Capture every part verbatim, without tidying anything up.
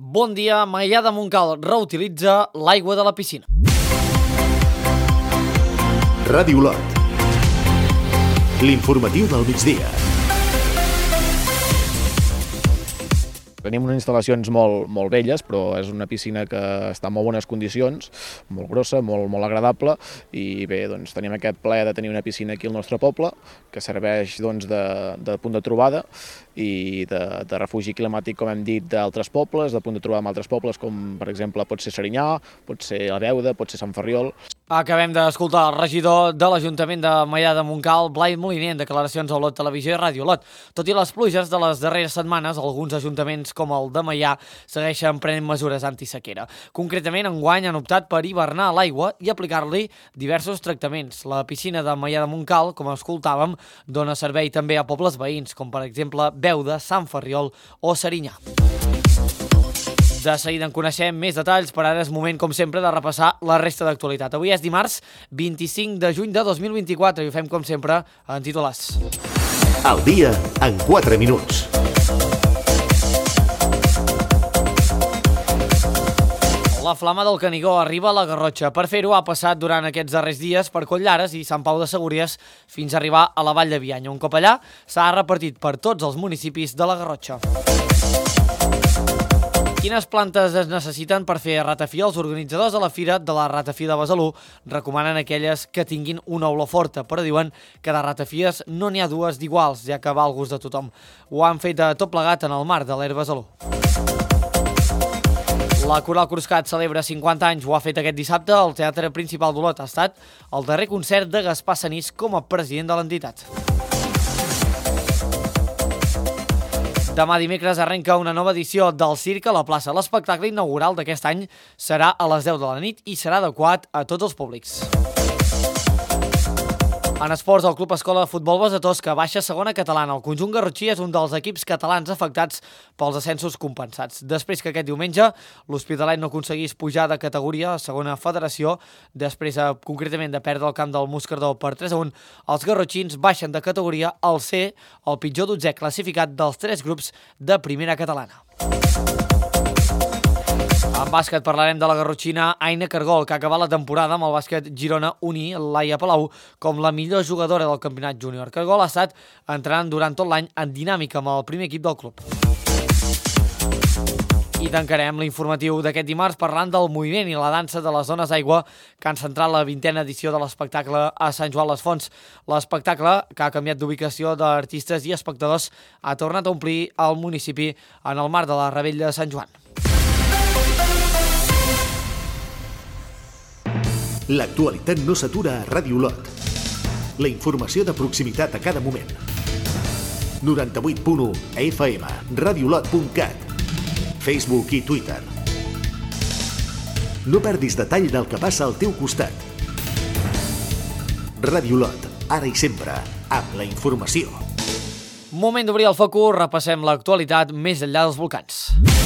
Bon dia, Maià de Montcal reutilitza l'aigua de la piscina. Ràdio Lot. L'informatiu del migdia. Tenim unes instal·lacions molt, molt velles, però és una piscina que està en molt bones condicions, molt grossa, molt, molt agradable, i bé, doncs tenim aquest plaer de tenir una piscina aquí al nostre poble, que serveix doncs, de, de punt de trobada i de, de refugi climàtic, com hem dit, d'altres pobles, de punt de trobada amb altres pobles, com per exemple pot ser Serinyà, pot ser la Beuda, pot ser Sant Ferriol. Acabem d'escoltar el regidor de l'Ajuntament de Maià de Montcal, Blai Moliner, en declaracions a Lot Televisió i Ràdio Lot. Tot i les pluges de les darreres setmanes, alguns ajuntaments com el de Maià segueixen prenent mesures antisequera. Concretament, enguany han optat per hivernar l'aigua i aplicar-li diversos tractaments. La piscina de Maià de Montcal, com escoltàvem, dona servei també a pobles veïns, com per exemple Beuda, Sant Ferriol o Serinyà. De seguida en coneixem més detalls, però ara és moment, com sempre, de repassar la resta d'actualitat. Avui és dimarts vint-i-cinc de juny de dos mil vint-i-quatre i ho fem, com sempre, en titulars. El dia en quatre minuts. La flama del Canigó arriba a la Garrotxa. Per fer-ho ha passat durant aquests darrers dies per Collares i Sant Pau de Segúries fins a arribar a la Vall de Bianya. Un cop allà s'ha repartit per tots els municipis de la Garrotxa. Quines plantes es necessiten per fer ratafia? Els organitzadors de la Fira de la Ratafia de Besalú recomanen aquelles que tinguin una olor forta, però diuen que de ratafies no n'hi ha dues d'iguals, ja que va al gust de tothom. Ho han fet de tot plegat en el marc de l'Air Besalú. La Coral Cruscat celebra cinquanta anys, ho ha fet aquest dissabte al Teatre Principal d'Olot. Ha estat el darrer concert de Gaspar Sanís com a president de l'entitat. Demà dimecres arrenca una nova edició del Circ a la plaça. L'espectacle inaugural d'aquest any serà a les deu de la nit i serà adequat a tots els públics. En esports, el Club Escola de Futbol Besatós, que baixa segona catalana. El conjunt garrotxí és un dels equips catalans afectats pels ascensos compensats. Després que aquest diumenge l'Hospitalet no aconseguís pujar de categoria a segona federació, després eh, concretament de perdre el camp del Moscardó per tres a un, els garrotxins baixen de categoria al C, el pitjor dotzè classificat dels tres grups de primera catalana. En bàsquet parlarem de la garrotxina Aina Cargol, que ha acabat la temporada amb el bàsquet Girona Uni, Laia Palau, com la millor jugadora del campionat júnior. Cargol ha estat entrenant durant tot l'any en dinàmica amb el primer equip del club. I tancarem l'informatiu d'aquest dimarts parlant del moviment i la dansa de les dones d'aigua que han centrat la vintena edició de l'espectacle a Sant Joan les Fonts. L'espectacle, que ha canviat d'ubicació d'artistes i espectadors, ha tornat a omplir el municipi en el marc de la Revetlla de Sant Joan. L'actualitat no s'atura a Ràdio Lot. La informació de proximitat a cada moment. noranta-vuit punt u a F M, radiolot punt cat, Facebook i Twitter. No perdis detall del que passa al teu costat. Ràdio Lot, ara i sempre, amb la informació. Moment d'obrir el focus, repassem l'actualitat més enllà dels volcans.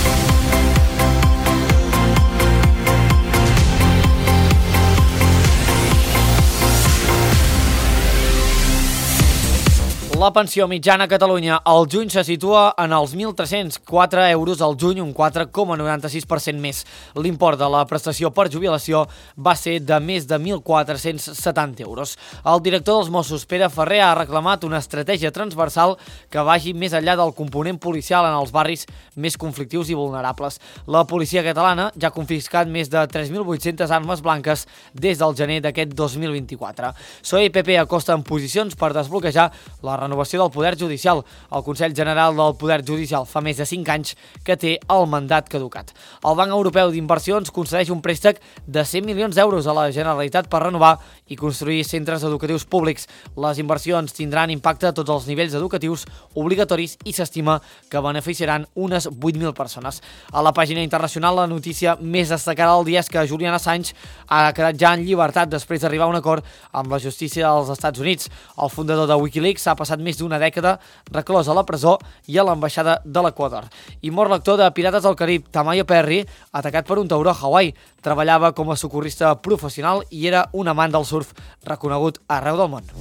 La pensió mitjana a Catalunya al juny se situa en els mil tres-cents quatre euros al juny, un quatre coma noranta-sis per cent més. L'import de la prestació per jubilació va ser de més de mil quatre-cents setanta euros. El director dels Mossos, Pere Ferrer, ha reclamat una estratègia transversal que vagi més enllà del component policial en els barris més conflictius i vulnerables. La policia catalana ja ha confiscat més de tres mil vuit-centes armes blanques des del gener d'aquest dos mil vint-i-quatre. P S O E i P P acosten posicions per desbloquejar la renovació del Poder Judicial. El Consell General del Poder Judicial fa més de cinc anys que té el mandat caducat. El Banc Europeu d'Inversions concedeix un préstec de cent milions d'euros a la Generalitat per renovar i construir centres educatius públics. Les inversions tindran impacte a tots els nivells educatius obligatoris i s'estima que beneficiaran unes vuit mil persones. A la pàgina internacional, la notícia més destacada del dia és que Julian Assange ha quedat ja en llibertat després d'arribar a un acord amb la justícia dels Estats Units. El fundador de Wikileaks ha passat més d'una dècada reclòs a la presó i a l'ambaixada de l'Equador. I mor l'actor de Pirates del Carib, Tamayo Perry, atacat per un tauró a Hawaii. Treballava com a socorrista professional i era un amant del surf reconegut arreu del món.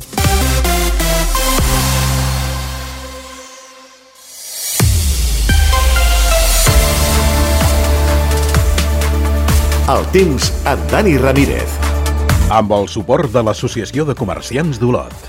El temps amb Dani Ramírez. Amb el suport de l'Associació de Comerciants d'Olot.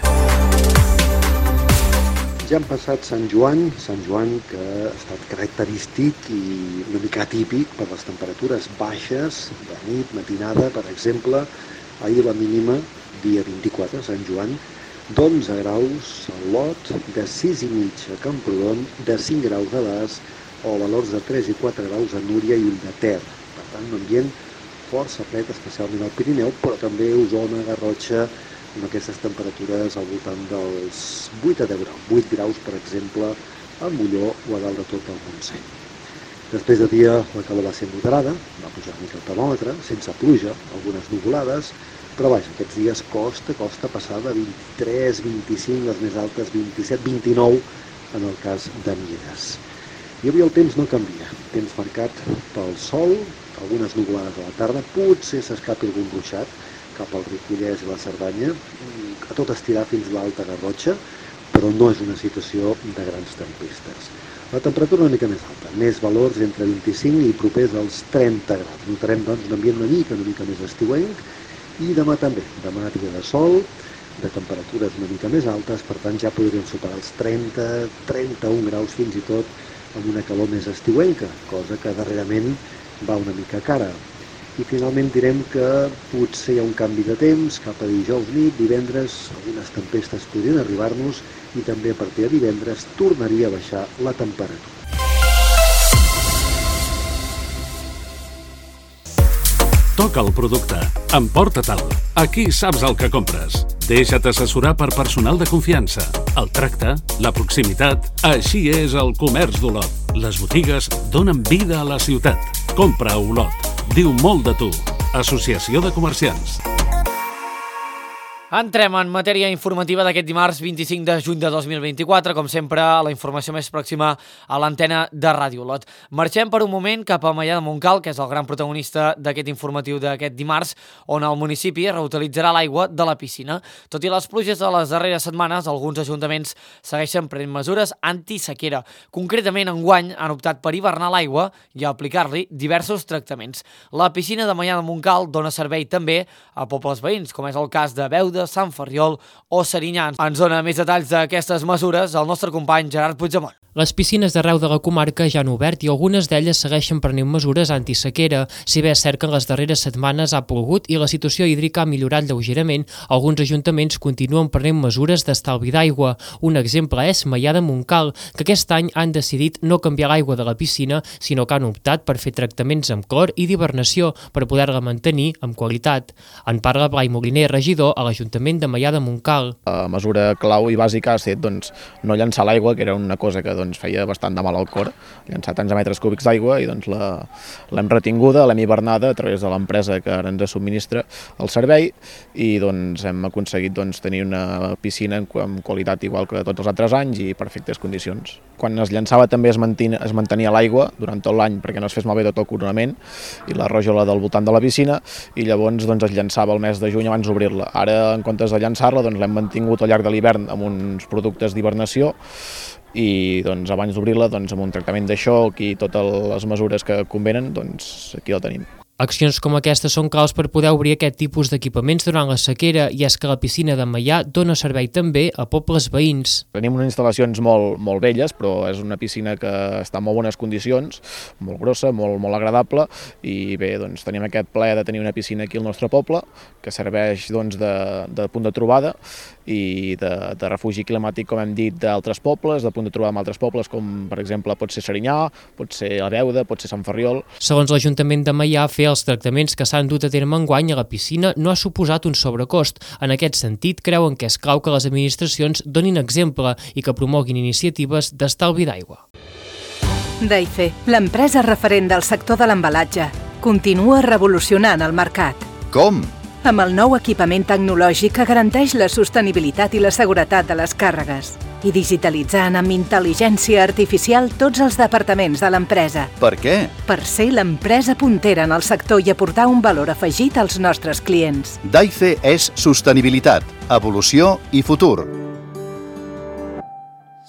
Ja han passat Sant Joan, Sant Joan que ha estat característic i una mica atípic per les temperatures baixes de nit, matinada, per exemple. Ahir la mínima, dia vint-i-quatre, Sant Joan, d'onze graus a Olot, de sis i mig a Camprodon, de cinc graus a Das o valors de tres i quatre graus a Núria i Ulldeter. Per tant, un ambient força fred, especialment al Pirineu, però també a Osona, Garrotxa, amb aquestes temperatures al voltant dels vuit a deu graus. vuit graus, per exemple, a Molló o a dalt de tot el Montseny. Després de dia la calor va ser moderada, va pujar una mica el termòmetre, sense pluja, algunes nuvolades, però vaja, aquests dies costa, costa passar de vint-i-tres, vint-i-cinc, les més altes vint-i-set, vint-i-nou en el cas de Mieres. I avui el temps no canvia, temps marcat pel sol, algunes nuvolades a la tarda, potser s'escapi algun ruixat cap al Ripollès i la Cerdanya, a tot estirar fins a l'Alta Garrotxa, però no és una situació de grans tempestes. La temperatura una mica més alta, més valors entre vint-i-cinc i propers als trenta graus. Notarem doncs un ambient una mica, una mica més estiuenc, i demà també, demà dia de sol, de temperatures una mica més altes, per tant ja podríem superar els trenta, trenta-un graus fins i tot, amb una calor més estiuenca, cosa que darrerament va una mica cara. I finalment direm que potser hi ha un canvi de temps, cap a dijous nit, divendres, algunes tempestes podrien arribar-nos i també a partir de divendres tornaria a baixar la temperatura. Toca el producte. Emporta-te'l. Aquí saps el que compres. Deixa't assessorar per personal de confiança. El tracte, la proximitat... Així és el comerç d'Olot. Les botigues donen vida a la ciutat. Compra a Olot. Diu molt de tu. Associació de Comerciants. Entrem en matèria informativa d'aquest dimarts vint-i-cinc de juny de dos mil vint-i-quatre, com sempre, la informació més pròxima a l'antena de Ràdio Olot. Marxem per un moment cap a Maià de Montcal, que és el gran protagonista d'aquest informatiu d'aquest dimarts, on el municipi reutilitzarà l'aigua de la piscina. Tot i les pluges de les darreres setmanes, alguns ajuntaments segueixen prenent mesures antisequera. Concretament, enguany han optat per hivernar l'aigua i aplicar-li diversos tractaments. La piscina de Maià de Montcal dona servei també a pobles veïns, com és el cas de Beuda, Sant Ferriol o Serinyà. Ens dona més detalls d'aquestes mesures el nostre company Gerard Puigdemont. Les piscines d'arreu de la comarca ja han obert i algunes d'elles segueixen prenent mesures antisequera. Si bé és cert que en les darreres setmanes ha plogut i la situació hídrica ha millorat lleugerament, alguns ajuntaments continuen prenent mesures d'estalvi d'aigua. Un exemple és Maià de Montcal, que aquest any han decidit no canviar l'aigua de la piscina, sinó que han optat per fer tractaments amb clor i d'hibernació per poder-la mantenir amb qualitat. En parla Blai Moliner, regidor a l'Ajuntament de Maià de Montcal. La mesura clau i bàsica ha estat doncs, no llançar l'aigua, que era una cosa que doncs, feia bastant de mal al cor, llançar tants metres cúbics d'aigua i doncs, l'hem retinguda, l'hem hivernada a través de l'empresa que ara ens subministra el servei i doncs, hem aconseguit doncs, tenir una piscina amb qualitat igual que tots els altres anys i perfectes condicions. Quan es llançava també es mantenia, es mantenia l'aigua durant tot l'any perquè no es fes malbé tot el coronament i la rojola del voltant de la piscina i llavors doncs, es llançava el mes de juny abans d'obrir-la. Ara, en comptes de llançar-la, doncs, l'hem mantingut al llarg de l'hivern amb uns productes d'hibernació i doncs, abans d'obrir-la doncs, amb un tractament de xoc i totes les mesures que convenen, doncs, aquí la tenim. Accions com aquestes són claus per poder obrir aquest tipus d'equipaments durant la sequera i és que la piscina de Maià dona servei també a pobles veïns. Tenim unes instal·lacions molt, molt velles, però és una piscina que està en molt bones condicions, molt grossa, molt, molt agradable i bé, doncs, tenim aquest plaer de tenir una piscina aquí al nostre poble que serveix doncs, de, de punt de trobada i de, de refugi climàtic, com hem dit, d'altres pobles, de punt de trobada amb altres pobles, com per exemple pot ser Serinyà, pot ser la Beuda, pot ser Sant Ferriol. Segons l'Ajuntament de Maià, fer els tractaments que s'han dut a terme enguany a la piscina no ha suposat un sobrecost. En aquest sentit, creuen que és clau que les administracions donin exemple i que promoguin iniciatives d'estalvi d'aigua. Daife, l'empresa referent del sector de l'embalatge, continua revolucionant el mercat. Com? Amb el nou equipament tecnològic que garanteix la sostenibilitat i la seguretat de les càrregues i digitalitzant amb intel·ligència artificial tots els departaments de l'empresa. Per què? Per ser l'empresa puntera en el sector i aportar un valor afegit als nostres clients. Daife és sostenibilitat, evolució i futur.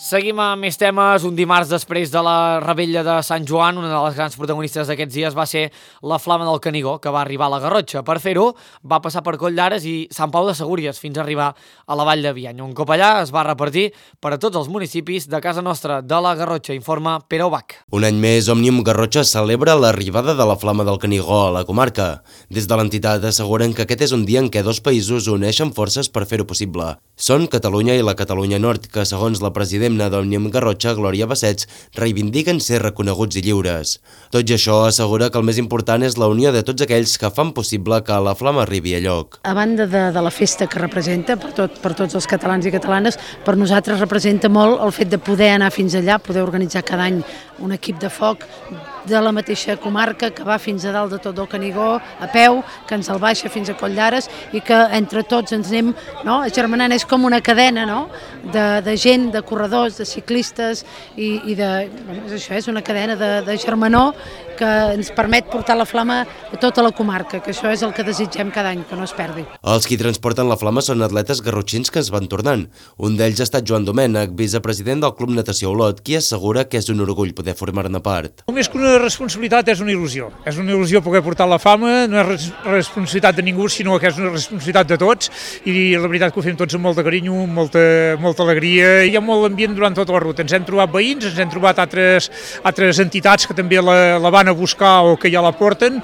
Seguim amb més temes. Un dimarts després de la revetlla de Sant Joan, una de les grans protagonistes d'aquests dies va ser la Flama del Canigó, que va arribar a la Garrotxa. Per fer-ho, va passar per Coll d'Ares i Sant Pau de Segúries fins a arribar a la Vall de Bianya. Un cop allà es va repartir per a tots els municipis de casa nostra de la Garrotxa, informa Pere Ubach. Un any més, Òmnium Garrotxa celebra l'arribada de la Flama del Canigó a la comarca. Des de l'entitat asseguren que aquest és un dia en què dos països uneixen forces per fer-ho possible. Són Catalunya i la Catalunya Nord, que segons la presidenta d'Òmnium Garrotxa, Glòria Bassets, reivindiquen ser reconeguts i lliures. Tot i això, assegura que el més important és la unió de tots aquells que fan possible que la Flama arribi a lloc. A banda de, de la festa que representa per, tot, per tots els catalans i catalanes, per nosaltres representa molt el fet de poder anar fins allà, poder organitzar cada any un equip de foc de la mateixa comarca que va fins a dalt de tot el Canigó a peu, que ens el baixa fins a Coll d'Ares i que entre tots ens anem, no, agermanant. És com una cadena, no?, de, de gent, de corredors, de ciclistes i, i de, bueno, és això, és una cadena de, de germanor que ens permet portar la Flama a tota la comarca, que això és el que desitgem cada any, que no es perdi. Els qui transporten la Flama són atletes garrotxins que es van tornant. Un d'ells ha estat Joan Domènech, vicepresident del Club Natació Olot, qui assegura que és un orgull poder formar-ne part. Més que una responsabilitat és una il·lusió. És una il·lusió poder portar la Flama, no és responsabilitat de ningú, sinó que és una responsabilitat de tots, i la veritat que ho fem tots amb molt de carinyo, amb molta, molta alegria. Hi ha molt ambient durant tota la ruta. Ens hem trobat veïns, ens hem trobat altres, altres entitats que també la, la van a buscar o que ja la porten,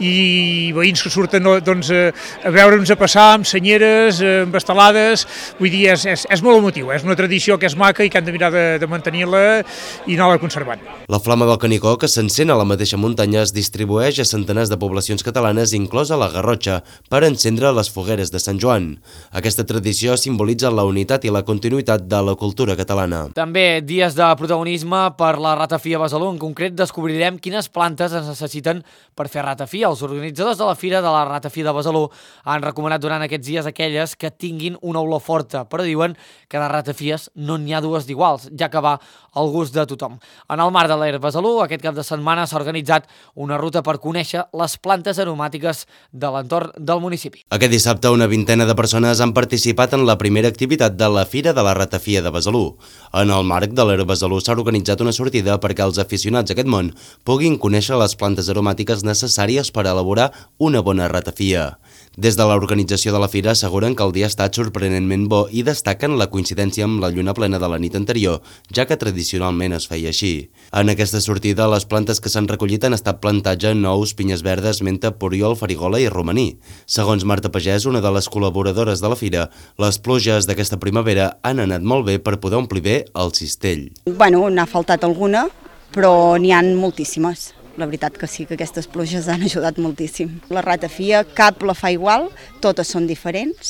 i veïns que surten doncs, a veure'ns a passar amb senyeres, amb estelades. Vull dir, és, és, és molt emotiu, és una tradició que és maca i que hem de mirar de, de mantenir-la i anar-la conservant. La Flama del Canigó, que s'encén a la mateixa muntanya, es distribueix a centenars de poblacions catalanes, inclosa la Garrotxa, per encendre les fogueres de Sant Joan. Aquesta tradició simbolitza la unitat i la continuïtat de la cultura catalana. També dies de protagonisme per la ratafia Besalú. En concret, descobrirem quines plantes es necessiten per fer ratafia. Els organitzadors de la Fira de la Ratafia de Besalú han recomanat durant aquests dies aquelles que tinguin una olor forta, però diuen que de ratafies no n'hi ha dues d'iguals, ja que va al gust de tothom. En el marc de l'Air Besalú, aquest cap de setmana s'ha organitzat una ruta per conèixer les plantes aromàtiques de l'entorn del municipi. Aquest dissabte, una vintena de persones han participat en la primera activitat de la Fira de la Ratafia de Besalú. En el marc de l'Air Besalú s'ha organitzat una sortida perquè els aficionats a aquest món puguin conèixer les plantes aromàtiques necessàries per elaborar una bona ratafia. Des de l'organització de la fira asseguren que el dia ha estat sorprenentment bo i destaquen la coincidència amb la lluna plena de la nit anterior, ja que tradicionalment es feia així. En aquesta sortida, les plantes que s'han recollit han estat plantatge, nous, pinyes verdes, menta, poliol, farigola i romaní. Segons Marta Pagès, una de les col·laboradores de la fira, les pluges d'aquesta primavera han anat molt bé per poder omplir bé el cistell. Bueno, n'ha faltat alguna, però n'hi ha moltíssimes. La veritat que sí, que aquestes pluges han ajudat moltíssim. La ratafia cap la fa igual, totes són diferents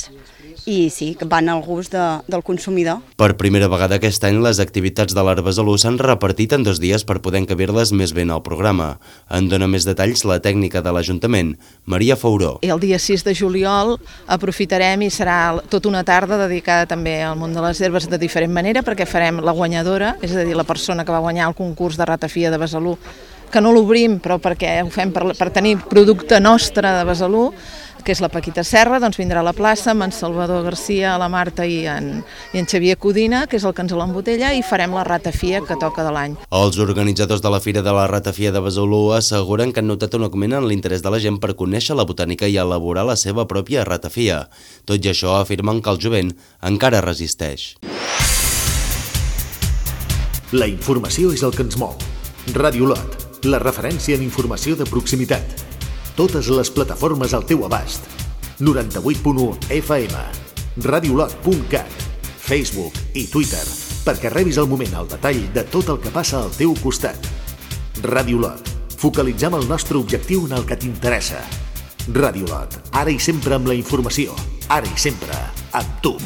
i sí, que van al gust de, del consumidor. Per primera vegada aquest any les activitats de l'Air Besalú s'han repartit en dos dies per poder encabir-les més ben al programa. En dona més detalls la tècnica de l'Ajuntament, Maria Fauró. I el dia sis de juliol aprofitarem i serà tota una tarda dedicada també al món de les herbes de diferent manera, perquè farem la guanyadora, és a dir, la persona que va guanyar el concurs de ratafia de Besalú, que no l'obrim, però perquè ho fem per, per tenir producte nostre de Besalú, que és la Paquita Serra, doncs vindrà a la plaça amb en Salvador Garcia, la Marta i en, i en Xavier Codina, que és el que ens l'embotella, i farem la ratafia que toca de l'any. Els organitzadors de la Fira de la Ratafia de Besalú asseguren que han notat un augment en l'interès de la gent per conèixer la botànica i elaborar la seva pròpia ratafia. Tot i això, afirmen que el jovent encara resisteix. La informació és el que ens mou. Ràdio Olot, la referència en informació de proximitat. Totes les plataformes al teu abast. noranta-vuit punt u F M, radiolot punt cat, Facebook i Twitter, perquè rebis al moment el detall de tot el que passa al teu costat. Ràdio Olot, focalitzem el nostre objectiu en el que t'interessa. Ràdio Olot, ara i sempre amb la informació, ara i sempre amb tu.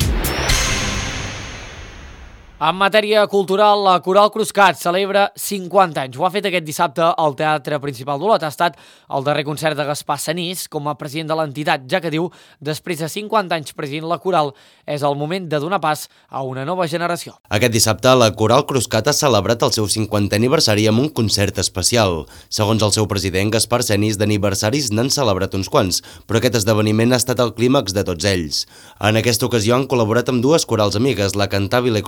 En matèria cultural, la Coral Cruscat celebra cinquanta anys. Ho ha fet aquest dissabte al Teatre Principal d'Olot. Ha estat el darrer concert de Gaspar Sanís com a president de l'entitat, ja que diu, després de cinquanta anys presidint la Coral, és el moment de donar pas a una nova generació. Aquest dissabte, la Coral Cruscat ha celebrat el seu cinquantè aniversari amb un concert especial. Segons el seu president, Gaspar Sanís, d'aniversaris n'han celebrat uns quants, però aquest esdeveniment ha estat el clímax de tots ells. En aquesta ocasió han col·laborat amb dues corals amigues, la Cantàbile Cor de Cambra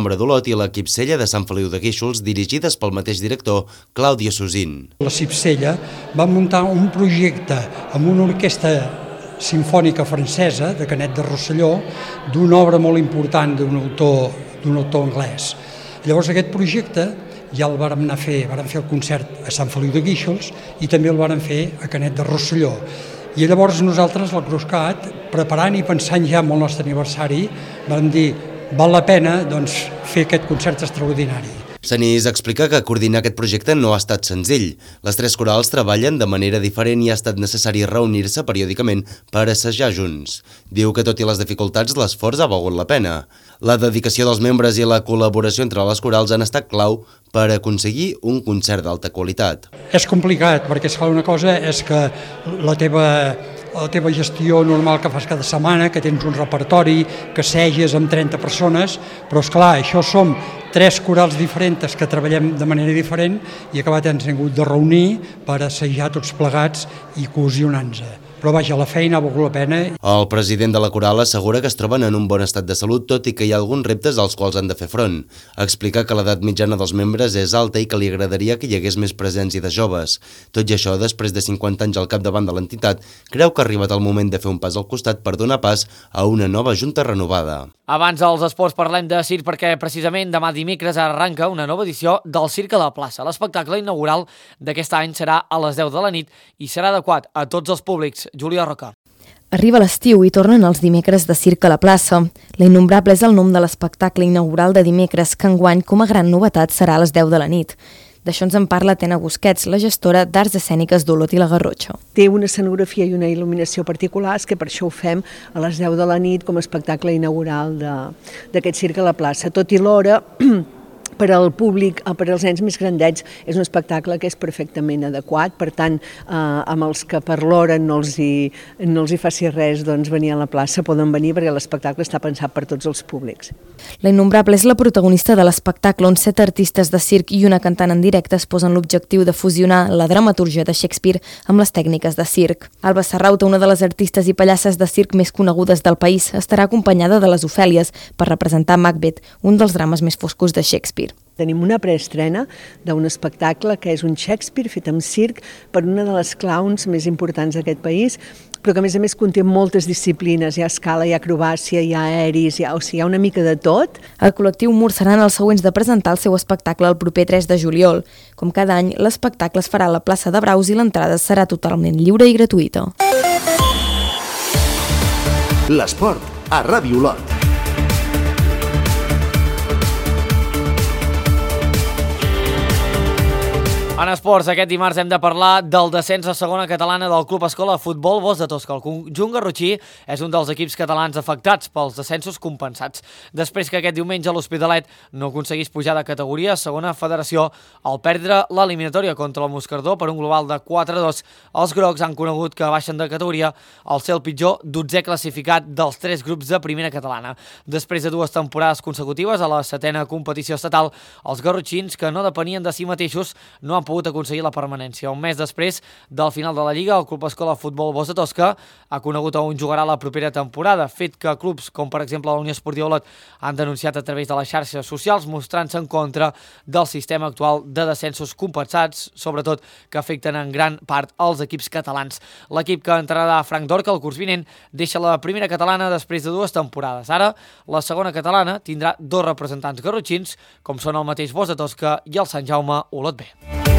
Sombra d'Olot i l'equip Cella de Sant Feliu de Guíxols, dirigides pel mateix director, Claudio Susín. La Cipsella va muntar un projecte amb una orquestra simfònica francesa, de Canet de Rosselló, d'una obra molt important d'un autor, d'un autor anglès. Llavors aquest projecte ja el vàrem anar a fer, vàrem fer el concert a Sant Feliu de Guíxols i també el vàrem fer a Canet de Rosselló. I llavors nosaltres, la Cruscat, preparant i pensant ja en el nostre aniversari, vam dir, val la pena doncs, fer aquest concert extraordinari. Sanís explica que coordinar aquest projecte no ha estat senzill. Les tres corals treballen de manera diferent i ha estat necessari reunir-se periòdicament per assajar junts. Diu que tot i les dificultats l'esforç ha valgut la pena. La dedicació dels membres i la col·laboració entre les corals han estat clau per aconseguir un concert d'alta qualitat. És complicat perquè, esclar, una cosa és que la teva, la teva gestió normal que fas cada setmana, que tens un repertori, que assages amb trenta persones, però esclar, això som tres corals diferents que treballem de manera diferent i acabat ens hem hagut de reunir per assajar tots plegats i cohesionar-nos. Però vaja, la feina ha valgut la pena. El president de la coral assegura que es troben en un bon estat de salut, tot i que hi ha alguns reptes als quals han de fer front. Explica que l'edat mitjana dels membres és alta i que li agradaria que hi hagués més presència de joves. Tot i això, després de cinquanta anys al capdavant de l'entitat, creu que ha arribat el moment de fer un pas al costat per donar pas a una nova junta renovada. Abans dels esports parlem de circ perquè precisament demà dimecres arranca una nova edició del Circ a la plaça. L'espectacle inaugural d'aquest any serà a les deu de la nit i serà adequat a tots els públics. Júlia Roca. Arriba l'estiu i tornen els dimecres de Circ a la plaça. La Innombrable és el nom de l'espectacle inaugural de dimecres que enguany, com a gran novetat, serà a les deu de la nit. D'això ens en parla Tena Busquets, la gestora d'Arts Escèniques d'Olot i la Garrotxa. Té una escenografia i una il·luminació particulars que per això ho fem a les deu de la nit com a espectacle inaugural d'aquest Circ a la plaça. Tot i l'hora, per al públic, per als nens més grandets, és un espectacle que és perfectament adequat, per tant, eh, amb els que per l'hora no, els hi, no els hi faci res doncs, venir a la plaça, poden venir perquè l'espectacle està pensat per tots els públics. La Innombrable és la protagonista de l'espectacle on set artistes de circ i una cantant en directe es posen l'objectiu de fusionar la dramatúrgia de Shakespeare amb les tècniques de circ. Alba Serrauta, una de les artistes i pallasses de circ més conegudes del país, estarà acompanyada de les Ofèlies per representar Macbeth, un dels drames més foscos de Shakespeare. Tenim una preestrena d'un espectacle que és un Shakespeare fet amb circ per una de les clowns més importants d'aquest país, però que a més a més conté moltes disciplines, hi ha escala, hi ha acrobàcia, hi ha aeris, hi ha, o sigui, hi ha una mica de tot. El col·lectiu Mur seran els següents de presentar el seu espectacle el proper tres de juliol. Com cada any, l'espectacle es farà a la plaça de Braus i l'entrada serà totalment lliure i gratuïta. L'esport a Ràdio Olot. En esports, aquest dimarts hem de parlar del descens a segona catalana del Club Escola de Futbol Bos de Tosca. El conjunt garrotxí és un dels equips catalans afectats pels descensos compensats. Després que aquest diumenge l'Hospitalet no aconseguís pujar de categoria a segona federació al perdre l'eliminatòria contra el Moscardó per un global de quatre a dos, els grocs han conegut que baixen de categoria al ser el pitjor dotzè classificat dels tres grups de primera catalana. Després de dues temporades consecutives a la setena competició estatal, els garrotxins, que no depenien de si mateixos, no han pogut aconseguir la permanència. Un mes després del final de la Lliga, el Club Escola de Futbol Bos de Tosca ha conegut on jugarà la propera temporada, fet que clubs com per exemple la Unió Esportiva Olot han denunciat a través de les xarxes socials, mostrant-se en contra del sistema actual de descensos compensats, sobretot que afecten en gran part els equips catalans. L'equip que entrarà a Frank Dorca el curs vinent deixa la primera catalana després de dues temporades. Ara, la segona catalana tindrà dos representants garrotxins, com són el mateix Bos de Tosca i el Sant Jaume Olot B.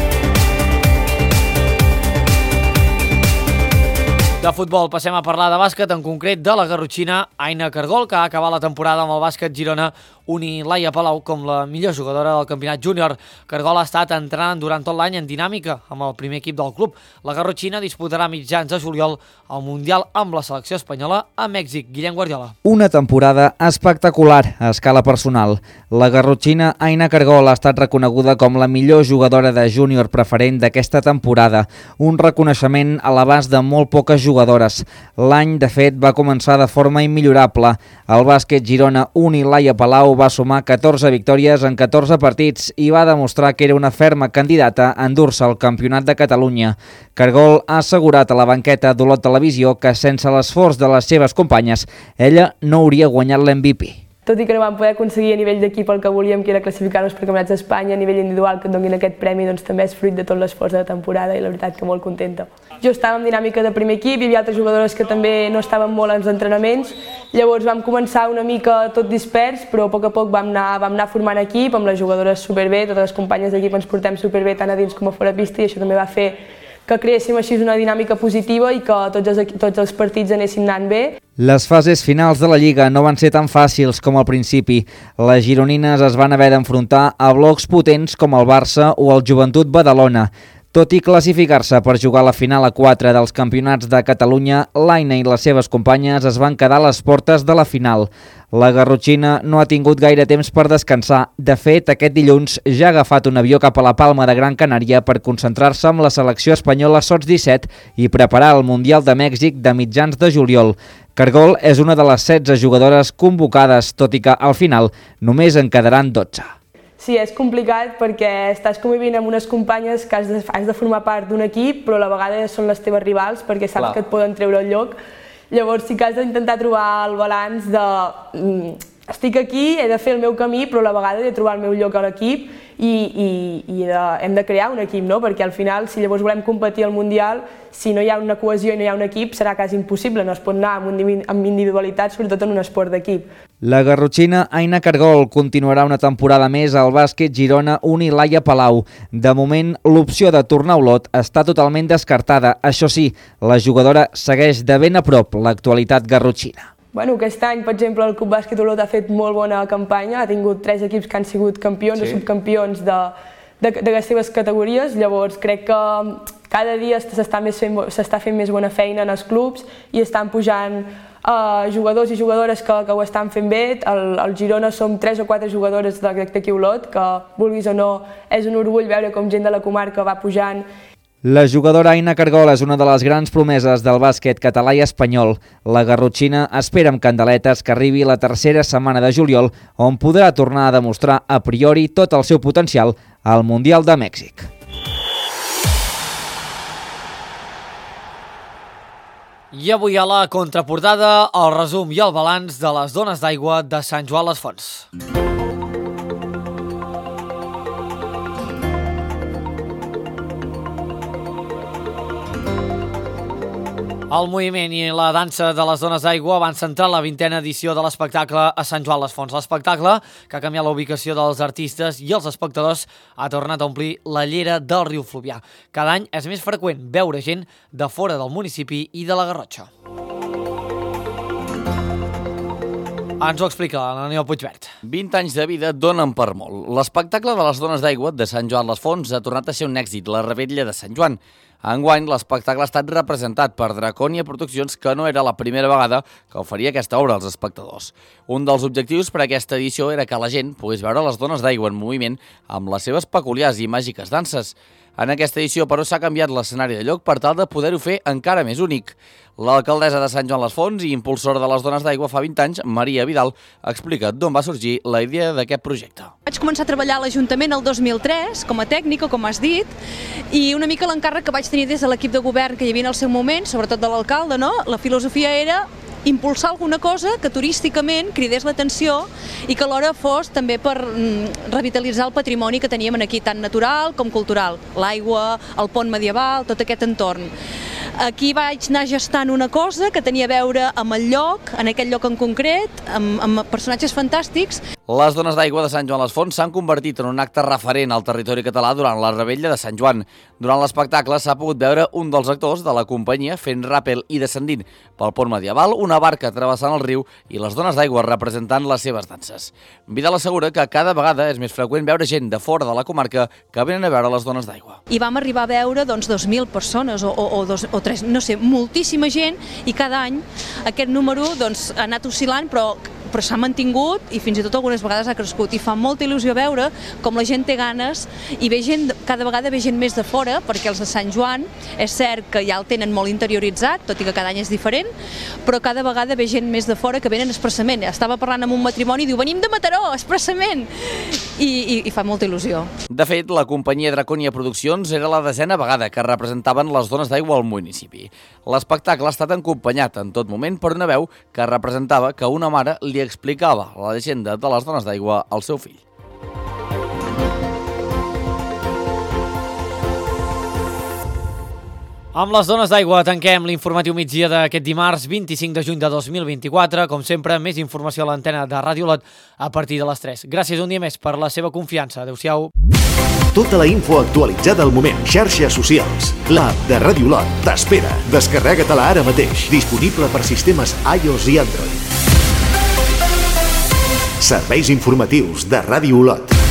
De futbol passem a parlar de bàsquet, en concret de la garrotxina Aina Cargol, que ha acabat la temporada amb el bàsquet Girona Uni Laia Palau com la millor jugadora del campionat júnior. Cargol ha estat entrenant durant tot l'any en dinàmica amb el primer equip del club. La garrotxina disputarà mitjans de juliol al Mundial amb la selecció espanyola a Mèxic. Guillem Guardiola. Una temporada espectacular a escala personal. La garrotxina Aina Cargol ha estat reconeguda com la millor jugadora de júnior preferent d'aquesta temporada, un reconeixement a l'abast de molt poques jugadores jugadores. L'any, de fet, va començar de forma immillorable. El bàsquet Girona Uni Laia Palau va sumar catorze victòries en catorze partits i va demostrar que era una ferma candidata a endur-se al Campionat de Catalunya. Cargol ha assegurat a la banqueta d'Olot Televisió que sense l'esforç de les seves companyes, ella no hauria guanyat l'M V P. Tot i que no vam poder aconseguir a nivell d'equip el que volíem, que era classificar-nos per campionats d'Espanya, a nivell individual que et donin aquest premi doncs, també és fruit de tot l'esforç de temporada i la veritat que molt contenta. Jo estava en dinàmica de primer equip, hi havia altres jugadores que també no estaven molt als entrenaments, llavors vam començar una mica tot dispers, però a poc a poc vam anar, vam anar formant equip amb les jugadores superbé, totes les companyes d'equip ens portem superbé tant a dins com a fora pista i això també va fer que creéssim així una dinàmica positiva i que tots els, tots els partits anessin anant bé. Les fases finals de la Lliga no van ser tan fàcils com al principi. Les gironines es van haver d'enfrontar a blocs potents com el Barça o el Joventut Badalona. Tot i classificar-se per jugar la final a quatre dels campionats de Catalunya, l'Aina i les seves companyes es van quedar a les portes de la final. La garrotxina no ha tingut gaire temps per descansar. De fet, aquest dilluns ja ha agafat un avió cap a la Palma de Gran Canària per concentrar-se amb la selecció espanyola sots disset i preparar el Mundial de Mèxic de mitjans de juliol. Cargol és una de les setze jugadores convocades, tot i que al final només en quedaran dotze. Sí, és complicat perquè estàs convivint amb unes companyes que has de, has de formar part d'un equip, però a la vegada són les teves rivals perquè saps Clar. que et poden treure el lloc. Llavors sí que has d'intentar trobar el balanç de mm, estic aquí, he de fer el meu camí, però a la vegada he de trobar el meu lloc a l'equip i, i, i de, hem de crear un equip, no? Perquè al final, si llavors volem competir al Mundial, si no hi ha una cohesió i no hi ha un equip, serà quasi impossible, no es pot anar amb individualitat, sobretot en un esport d'equip. La garrotxina Aina Cargol continuarà una temporada més al bàsquet Girona Uni Laia Palau. De moment, l'opció de tornar a Olot està totalment descartada. Això sí, la jugadora segueix de ben a prop l'actualitat garrotxina. Bueno, aquest any, per exemple, el Club Bàsquet Olot ha fet molt bona campanya, ha tingut tres equips que han sigut campions sí. o subcampions de, de, de les seves categories, llavors crec que cada dia s'està fent, fent més bona feina en els clubs i estan pujant uh, jugadors i jugadores que, que ho estan fent bé. El, el Girona som tres o quatre jugadores d'aquí Olot, que vulguis o no és un orgull veure com gent de la comarca va pujant. La jugadora Aina Cargol és una de les grans promeses del bàsquet català i espanyol. La garrotxina espera amb candeletes que arribi la tercera setmana de juliol, on podrà tornar a demostrar a priori tot el seu potencial al Mundial de Mèxic. I avui a la contraportada, el resum i el balanç de les dones d'aigua de Sant Joan les Fonts. El moviment i la dansa de les dones d'aigua van centrar la vintena edició de l'espectacle a Sant Joan les Fonts. L'espectacle, que ha canviat la ubicació dels artistes i els espectadors, ha tornat a omplir la llera del riu Fluvià. Cada any és més freqüent veure gent de fora del municipi i de la Garrotxa. Ens ho explica l'Aniol Puigvert. vint anys de vida donen per molt. L'espectacle de les dones d'aigua de Sant Joan les Fonts ha tornat a ser un èxit, la Revetlla de Sant Joan. Enguany, l'espectacle ha estat representat per Dracònia Produccions, que no era la primera vegada que oferia aquesta obra als espectadors. Un dels objectius per a aquesta edició era que la gent pogués veure les dones d'aigua en moviment amb les seves peculiars i màgiques danses. En aquesta edició, però, s'ha canviat l'escenari de lloc per tal de poder-ho fer encara més únic. L'alcaldessa de Sant Joan les Fonts i impulsora de les dones d'aigua fa vint anys, Maria Vidal, explica d'on va sorgir la idea d'aquest projecte. Vaig començar a treballar a l'Ajuntament el dos mil tres, com a tècnica, com has dit, i una mica l'encàrrec que vaig tenir des de l'equip de govern que hi havia en el seu moment, sobretot de l'alcalde, no? La filosofia era impulsar alguna cosa que turísticament cridés l'atenció i que alhora fos també per revitalitzar el patrimoni que teníem aquí, tant natural com cultural. L'aigua, el pont medieval, tot aquest entorn. Aquí vaig anar gestant una cosa que tenia a veure amb el lloc, en aquell lloc en concret, amb, amb personatges fantàstics. Les dones d'aigua de Sant Joan les Fonts s'han convertit en un acte referent al territori català durant la Revetlla de Sant Joan. Durant l'espectacle s'ha pogut veure un dels actors de la companyia fent ràpel i descendint pel pont medieval, una barca travessant el riu i les dones d'aigua representant les seves danses. Vidal assegura que cada vegada és més freqüent veure gent de fora de la comarca que venen a veure les dones d'aigua. I vam arribar a veure doncs, dos mil persones o, o, o, dos, o tres, no sé, moltíssima gent, i cada any aquest número doncs, ha anat oscil·lant, però però s'ha mantingut i fins i tot algunes vegades ha crescut i fa molta il·lusió veure com la gent té ganes i ve gent, cada vegada ve gent més de fora, perquè els de Sant Joan és cert que ja el tenen molt interioritzat, tot i que cada any és diferent, però cada vegada ve gent més de fora que venen expressament. Estava parlant amb un matrimoni i diu, venim de Mataró, expressament! i, i, i fa molta il·lusió. De fet, la companyia Draconia Produccions era la desena vegada que representaven les dones d'aigua al municipi. L'espectacle ha estat acompanyat en tot moment per una veu que representava que una mare li explicava la llegenda de les dones d'aigua al seu fill. Amb les dones d'aigua tanquem l'informatiu migdia d'aquest dimarts vint-i-cinc de juny de dos mil vint-i-quatre. Com sempre, més informació a l'antena de Ràdio Lot a partir de les tres. Gràcies un dia més per la seva confiança. Adéu-siau. Tota la info actualitzada al moment. Xarxes socials. L'app de Ràdio Lot t'espera. Descarrega-te-la ara mateix. Disponible per sistemes iOS i Android. Serveis informatius de Ràdio Lot.